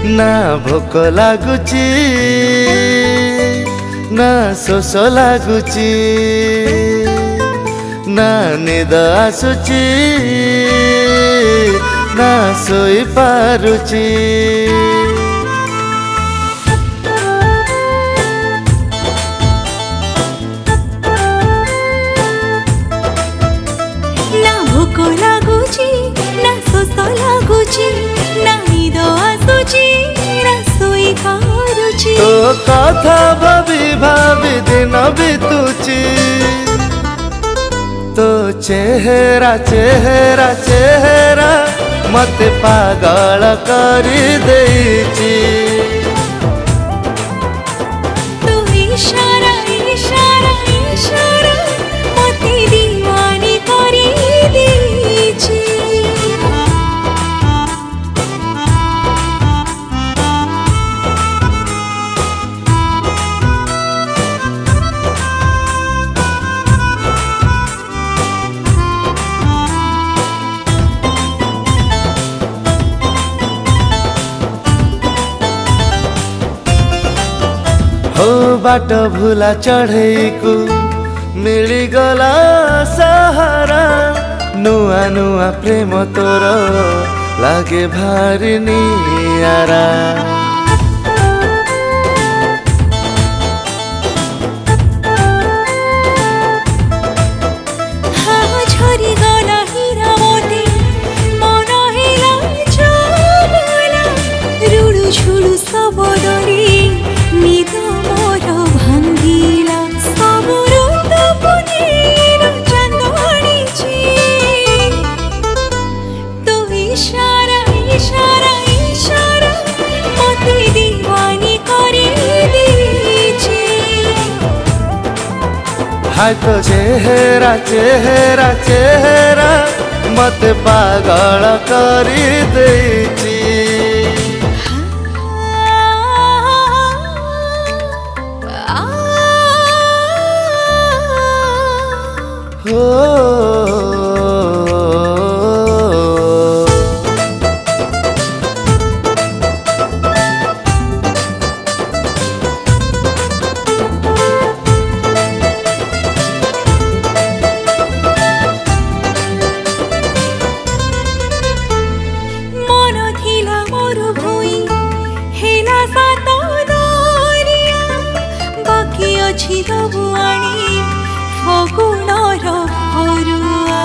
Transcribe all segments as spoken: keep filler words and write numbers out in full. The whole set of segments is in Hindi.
ना भोक लागुची ना शोष लागुची ना निद आसुची ना सोई पारुची। ना भोक लागुची ना शोष लागुची ना निद आसुची ना सोई पारुची। तो कथा भाभी भाभी दिन बीतुची तो चेहरा चेहरा चेहरा मते पागल करी देची। तो इशारा इशारा इशारा मते दीवानी करी देची। हो बाट भूला चढ़ई को मिलगला सहारा नुआ नुआ प्रेम तोर लागे भारी नियारा। हाँ झरी गला हीरा मोती मन हेला चबला रुड़ु झुड़ु सब डरी निद मोर भांगिला सब रुद पुनीर चंदनीची। तो इशारा इशारा इशारा मते दीवानी करी देची। हाय तो चेहरा चेहरा चेहरा मते पागल करी देची। हो मन थिला मोर भुई हेला सात दरिया बाकी अछि दबुआणी फगुणर हरुआ।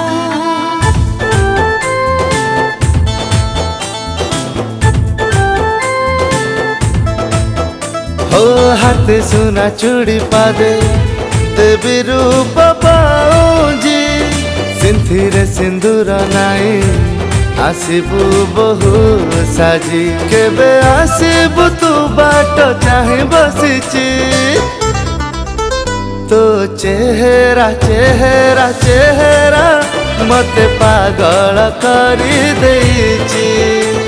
हो हाथ सुना चूड़ी पादे देवी रूप पाऊजी सिंथिरे सिंदूर नाई आसिबु बहु साजी केबे आसिबु तू बाट चाहे बसिची। तो चेहरा चेहरा चेहरा मते पागल करी देची।